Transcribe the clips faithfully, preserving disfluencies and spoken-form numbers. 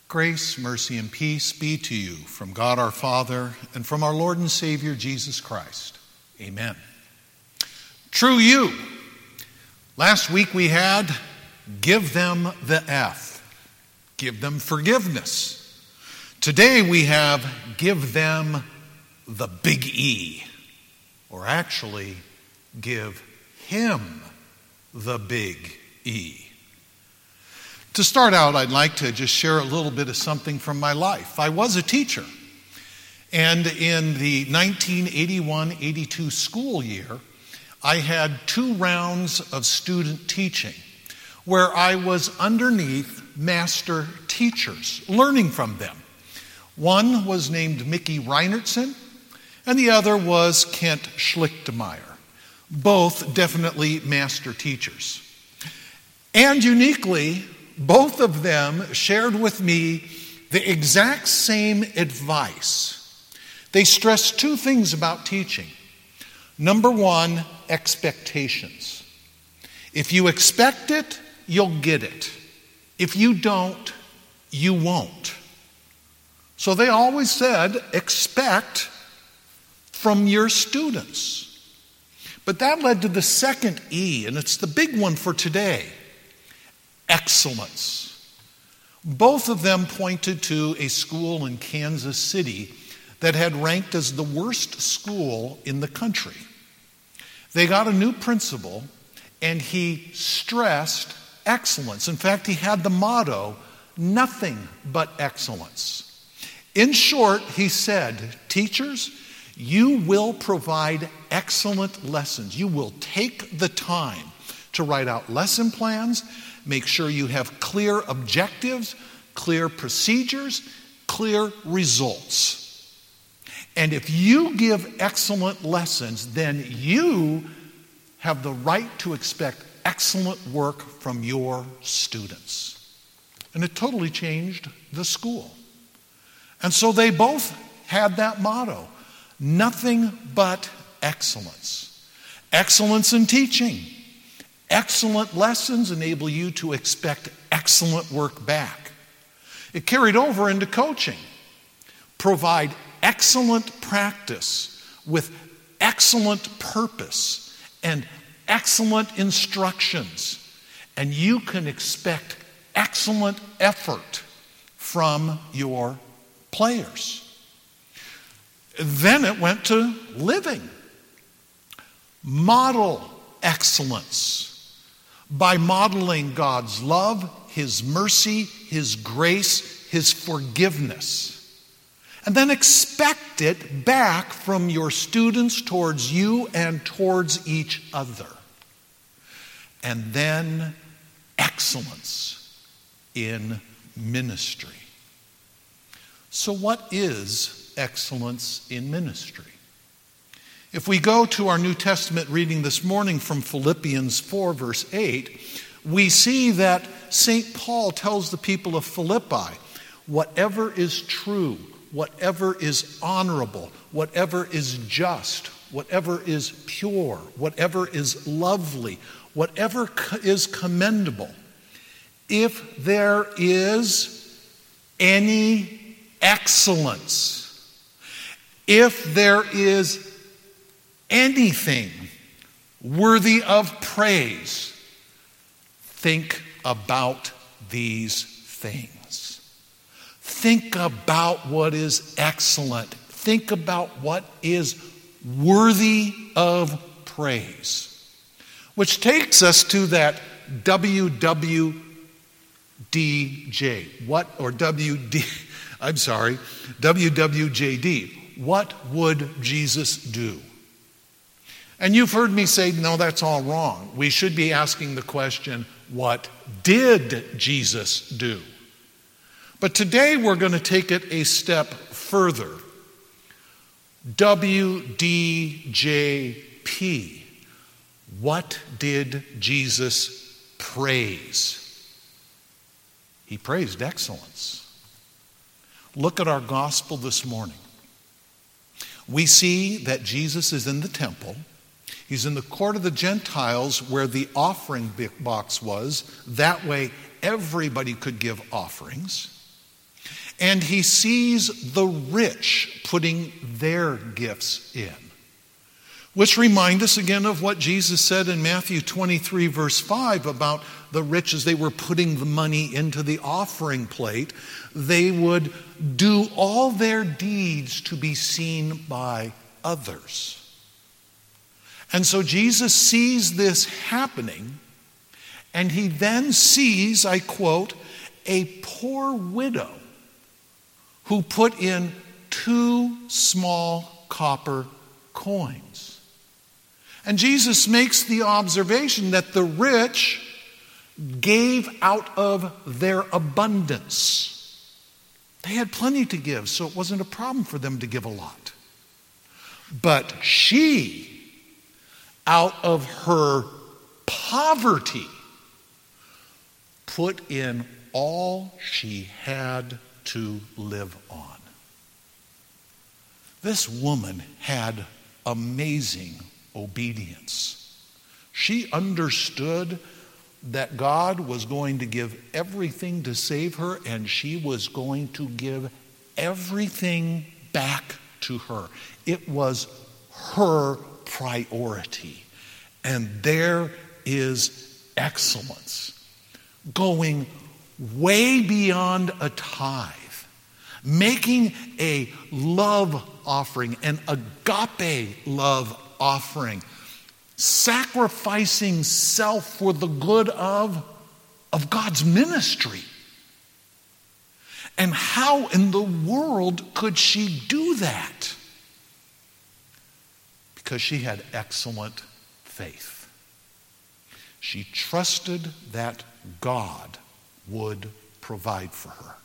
Grace, mercy, and peace be to you from God our Father and from our Lord and Savior Jesus Christ. Amen. True you. Last week we had give them the F. Give them forgiveness. Today we have give them the big E. Or actually, give him the big E. To start out, I'd like to just share a little bit of something from my life. I was a teacher, and in the nineteen eighty-one eighty-two school year, I had two rounds of student teaching where I was underneath master teachers, learning from them. One was named Mickey Reinertson, and the other was Kent Schlichtemeyer, both definitely master teachers. And uniquely, both of them shared with me the exact same advice. They stressed two things about teaching. Number one, expectations. If you expect it, you'll get it. If you don't, you won't. So they always said, expect from your students. But that led to the second E, and it's the big one for today. Excellence. Both of them pointed to a school in Kansas City that had ranked as the worst school in the country. They got a new principal, and he stressed excellence. In fact, he had the motto, nothing but excellence. In short, he said, teachers, you will provide excellent lessons. You will take the time to write out lesson plans. Make sure you have clear objectives, clear procedures, clear results. And if you give excellent lessons, then you have the right to expect excellent work from your students. And it totally changed the school. And so they both had that motto, nothing but excellence. Excellence in teaching. Excellent lessons enable you to expect excellent work back. It carried over into coaching. Provide excellent practice with excellent purpose and excellent instructions. And you can expect excellent effort from your players. Then it went to living. Model excellence by modeling God's love, His mercy, His grace, His forgiveness. And then expect it back from your students towards you and towards each other. And then excellence in ministry. So what is excellence in ministry? If we go to our New Testament reading this morning from Philippians four, verse eight, we see that Saint Paul tells the people of Philippi, whatever is true, whatever is honorable, whatever is just, whatever is pure, whatever is lovely, whatever is commendable, if there is any excellence, if there is anything worthy of praise, think about these things. Think about what is excellent. Think about what is worthy of praise. Which takes us to that W W D J. What, or W D, I'm sorry, W W J D. What would Jesus do? And you've heard me say, no, that's all wrong. We should be asking the question, what did Jesus do? But today we're going to take it a step further. W D J P. What did Jesus praise? He praised excellence. Look at our gospel this morning. We see that Jesus is in the temple. He's in the court of the Gentiles where the offering box was. That way everybody could give offerings. And he sees the rich putting their gifts in. Which remind us again of what Jesus said in Matthew twenty-three, verse five, about the rich as they were putting the money into the offering plate. They would do all their deeds to be seen by others. And so Jesus sees this happening, and he then sees, I quote, a poor widow who put in two small copper coins. And Jesus makes the observation that the rich gave out of their abundance. They had plenty to give, so it wasn't a problem for them to give a lot. But she, out of her poverty, put in all she had to live on. This woman had amazing obedience. She understood that God was going to give everything to save her, and she was going to give everything back to her. It was her priority. And there is excellence, going way beyond a tithe, making a love offering, an agape love offering, sacrificing self for the good of, of God's ministry. And how in the world could she do that? Because she had excellent faith. She trusted that God would provide for her.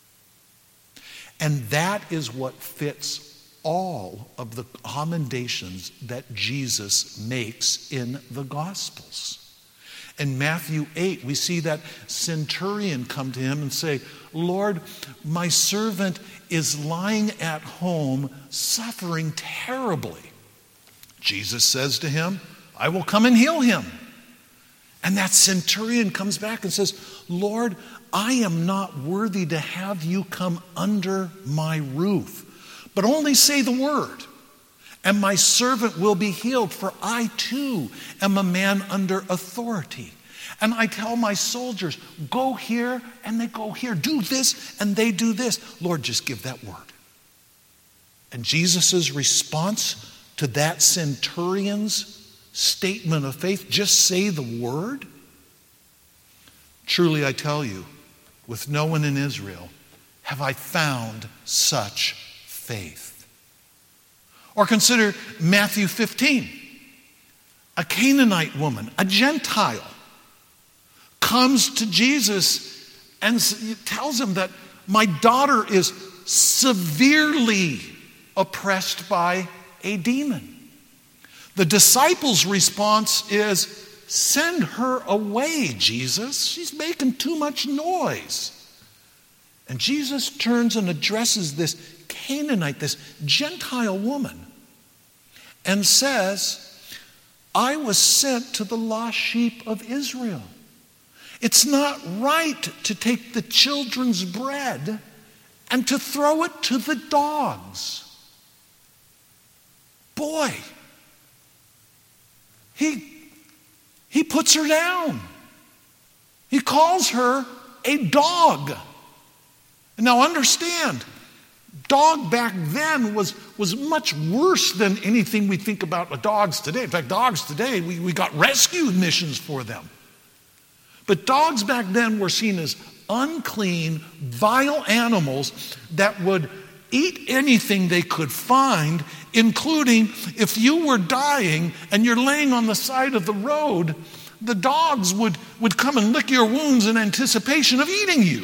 And that is what fits all of the commendations that Jesus makes in the Gospels. In Matthew eight, we see that centurion come to him and say, "Lord, my servant is lying at home suffering terribly." Jesus says to him, "I will come and heal him." And that centurion comes back and says, "Lord, I am not worthy to have you come under my roof, but only say the word, and my servant will be healed, for I too am a man under authority. And I tell my soldiers, go here, and they go here. Do this, and they do this. Lord, just give that word." And Jesus' response to that centurion's statement of faith, just say the word. "Truly I tell you, with no one in Israel have I found such faith." Or consider Matthew fifteen. A Canaanite woman, a Gentile, comes to Jesus and tells him that my daughter is severely oppressed by a demon. The disciples' response is, "Send her away, Jesus. She's making too much noise." And Jesus turns and addresses this Canaanite, this Gentile woman, and says, "I was sent to the lost sheep of Israel. It's not right to take the children's bread and to throw it to the dogs." Boy, he, he puts her down. He calls her a dog. Now understand, dog back then was, was much worse than anything we think about dogs today. In fact, dogs today, we, we got rescue missions for them. But dogs back then were seen as unclean, vile animals that would eat anything they could find, including if you were dying and you're laying on the side of the road, the dogs would, would come and lick your wounds in anticipation of eating you.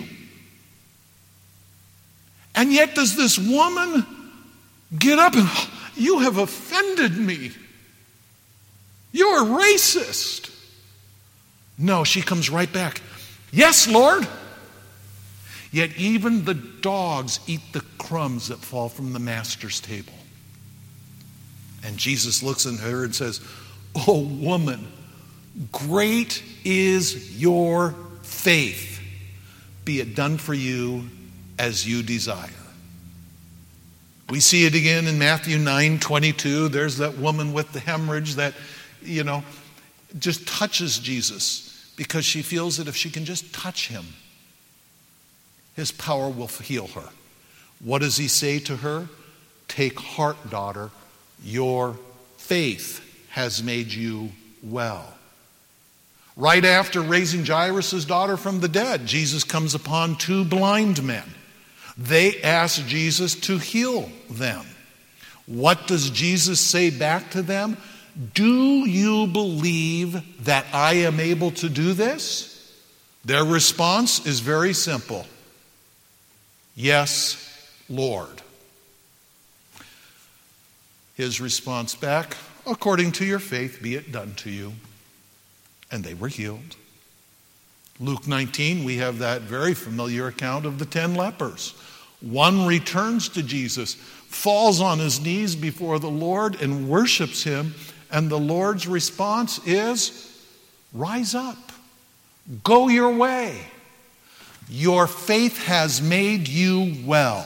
And yet does this woman get up and, "You have offended me. You're a racist." No, she comes right back. "Yes, Lord." Yet even the dogs eat the crumbs that fall from the master's table. And Jesus looks at her and says, "Oh, woman, great is your faith. Be it done for you as you desire. We see it again in Matthew nine twenty-two. There's that woman with the hemorrhage that, you know, just touches Jesus because she feels that if she can just touch him, his power will heal her. What does he say to her? Take heart, daughter, your faith has made you well. Right after raising Jairus' daughter from the dead, Jesus comes upon two blind men. They ask Jesus to heal them. What does Jesus say back to them? Do you believe that I am able to do this? Their response is very simple. Yes, Lord. His response back, according to your faith, be it done to you. And they were healed. Luke nineteen, we have that very familiar account of the ten lepers. One returns to Jesus, falls on his knees before the Lord and worships him. And the Lord's response is, rise up, go your way. Your faith has made you well.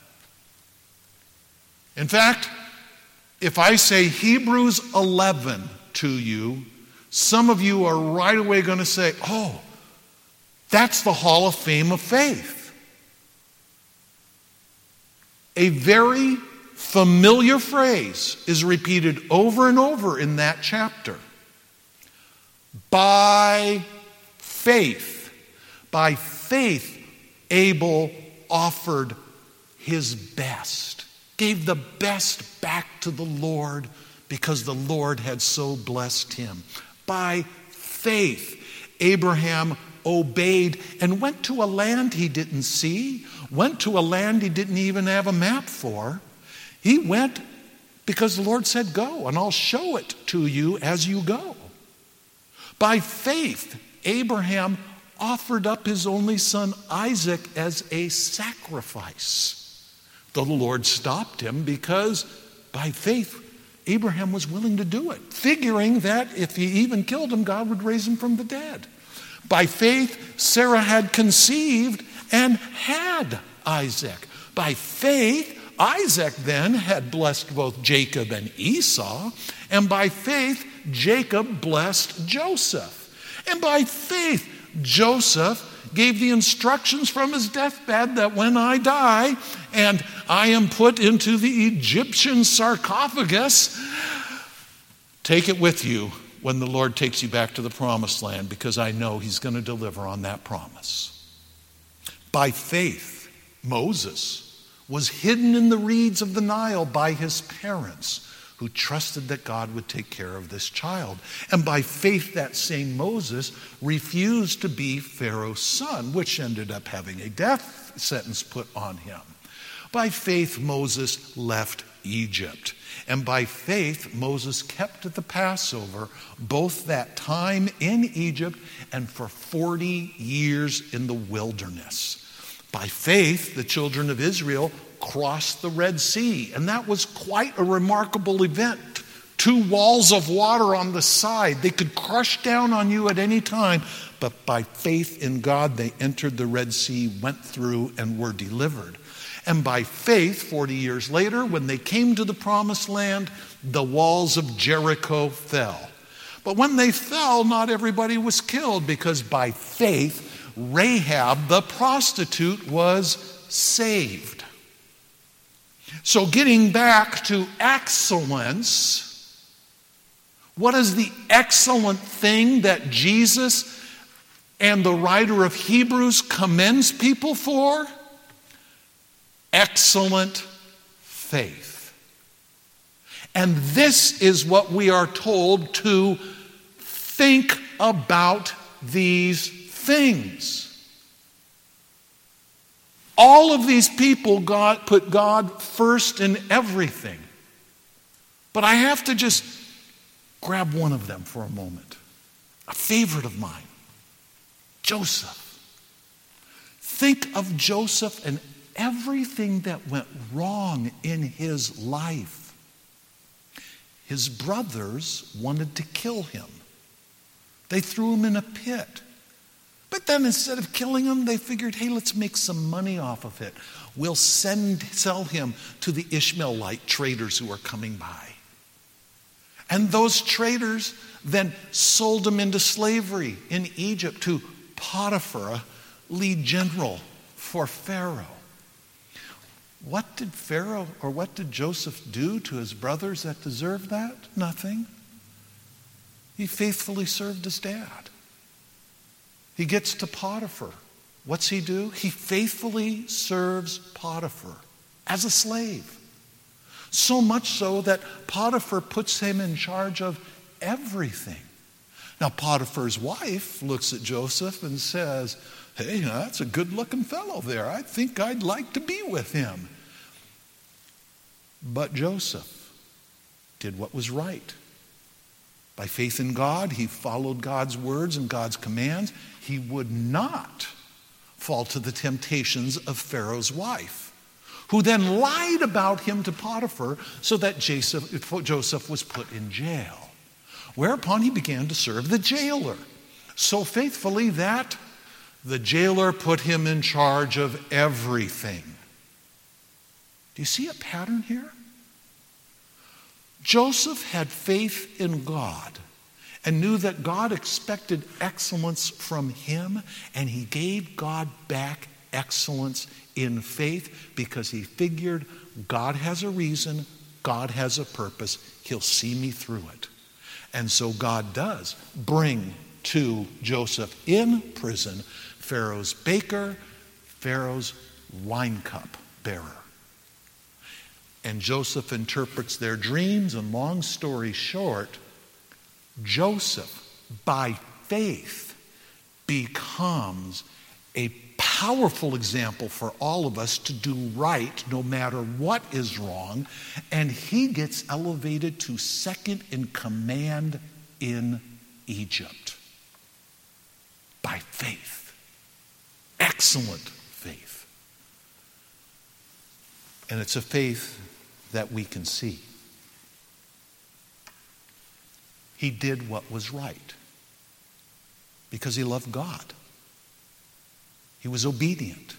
In fact, if I say Hebrews eleven to you, some of you are right away going to say, oh, that's the Hall of Fame of faith. A very familiar phrase is repeated over and over in that chapter. By faith, by faith, Abel offered his best, gave the best back to the Lord because the Lord had so blessed him. By faith, Abraham obeyed and went to a land he didn't see, went to a land he didn't even have a map for. He went because the Lord said, go, and I'll show it to you as you go. By faith, Abraham offered up his only son Isaac as a sacrifice. Though the Lord stopped him because by faith, Abraham was willing to do it, figuring that if he even killed him, God would raise him from the dead. By faith, Sarah had conceived and had Isaac. By faith, Isaac then had blessed both Jacob and Esau. And by faith, Jacob blessed Joseph. And by faith, Joseph gave the instructions from his deathbed that when I die and I am put into the Egyptian sarcophagus, take it with you when the Lord takes you back to the promised land, because I know he's going to deliver on that promise. By faith, Moses was hidden in the reeds of the Nile by his parents, who trusted that God would take care of this child. And by faith, that same Moses refused to be Pharaoh's son, which ended up having a death sentence put on him. By faith, Moses left Egypt. And by faith, Moses kept the Passover, both that time in Egypt and for forty years in the wilderness. By faith, the children of Israel crossed the Red Sea, and that was quite a remarkable event. Two walls of water on the side. They could crush down on you at any time, but by faith in God, they entered the Red Sea, went through, and were delivered. And by faith, forty years later, when they came to the promised land, the walls of Jericho fell. But when they fell, not everybody was killed, because by faith, Rahab, the prostitute, was saved. So getting back to excellence, what is the excellent thing that Jesus and the writer of Hebrews commends people for? Excellent faith. And this is what we are told to think about these things. All of these people God put God first in everything. But I have to just grab one of them for a moment. A favorite of mine, Joseph. Think of Joseph and everything that went wrong in his life. His brothers wanted to kill him. They threw him in a pit. But But then instead of killing him, they figured, hey, let's make some money off of it. We'll send, sell him to the Ishmaelite traders who are coming by. And those traders then sold him into slavery in Egypt to Potiphar, a lead general for Pharaoh. What did Pharaoh or what did Joseph do to his brothers that deserved that? Nothing. He faithfully served his dad. He gets to Potiphar. What's he do? He faithfully serves Potiphar as a slave. So much so that Potiphar puts him in charge of everything. Now, Potiphar's wife looks at Joseph and says, hey, that's a good-looking fellow there. I think I'd like to be with him. But Joseph did what was right. By faith in God, he followed God's words and God's commands. He would not fall to the temptations of Pharaoh's wife, who then lied about him to Potiphar so that Joseph was put in jail. Whereupon he began to serve the jailer so faithfully that the jailer put him in charge of everything. Do you see a pattern here? Joseph had faith in God and knew that God expected excellence from him, and he gave God back excellence in faith because he figured God has a reason, God has a purpose, he'll see me through it. And so God does bring to Joseph in prison Pharaoh's baker, Pharaoh's wine cup bearer. And Joseph interprets their dreams, and long story short, Joseph, by faith, becomes a powerful example for all of us to do right no matter what is wrong, and he gets elevated to second in command in Egypt. By faith. Excellent faith. And it's a faith that we can see. He did what was right because he loved God. He was obedient.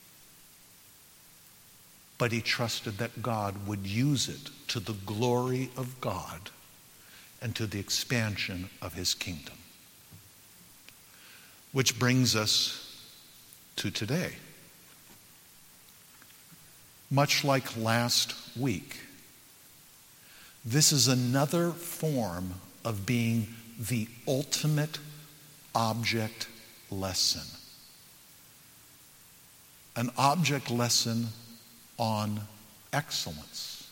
But he trusted that God would use it to the glory of God and to the expansion of his kingdom. Which brings us to today. Much like last week, this is another form of being the ultimate object lesson. An object lesson on excellence.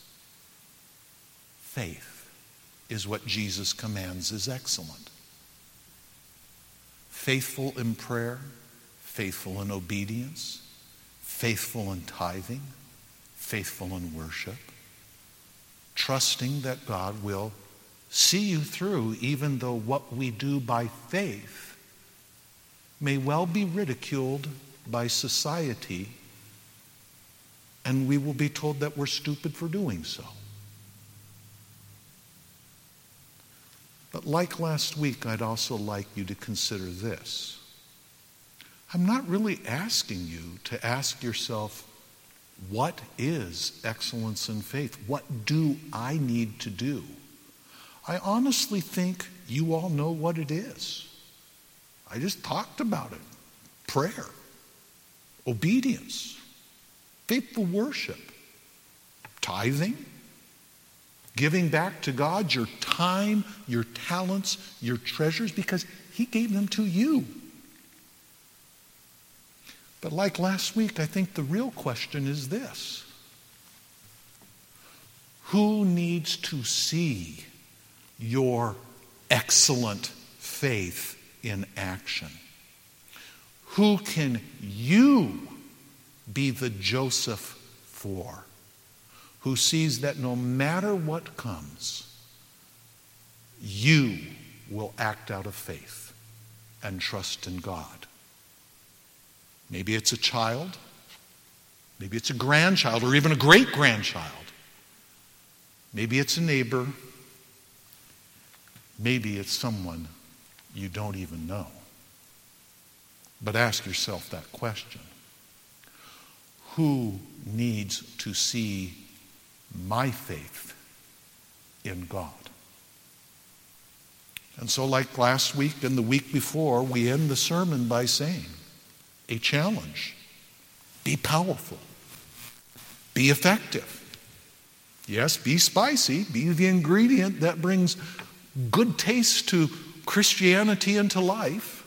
Faith is what Jesus commands is excellent. Faithful in prayer, faithful in obedience, faithful in tithing, faithful in worship, trusting that God will see you through even though what we do by faith may well be ridiculed by society, and we will be told that we're stupid for doing so. But like last week, I'd also like you to consider this. I'm not really asking you to ask yourself, what is excellence in faith? What do I need to do? I honestly think you all know what it is. I just talked about it. Prayer, obedience, faithful worship, tithing, giving back to God your time, your talents, your treasures, because he gave them to you. But like last week, I think the real question is this. Who needs to see your excellent faith in action? Who can you be the Joseph for? Who sees that no matter what comes, you will act out of faith and trust in God. Maybe it's a child, maybe it's a grandchild, or even a great-grandchild. Maybe it's a neighbor, maybe it's someone you don't even know. But ask yourself that question. Who needs to see my faith in God? And so, like last week and the week before, we end the sermon by saying, a challenge. Be powerful. Be effective. Yes, be spicy. Be the ingredient that brings good taste to Christianity and to life.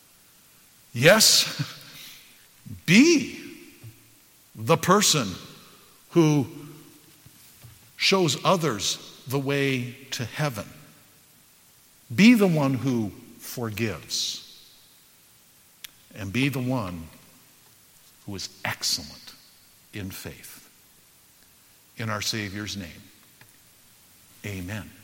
Yes, be the person who shows others the way to heaven. Be the one who forgives. And be the one who is excellent in faith. In our Savior's name, amen.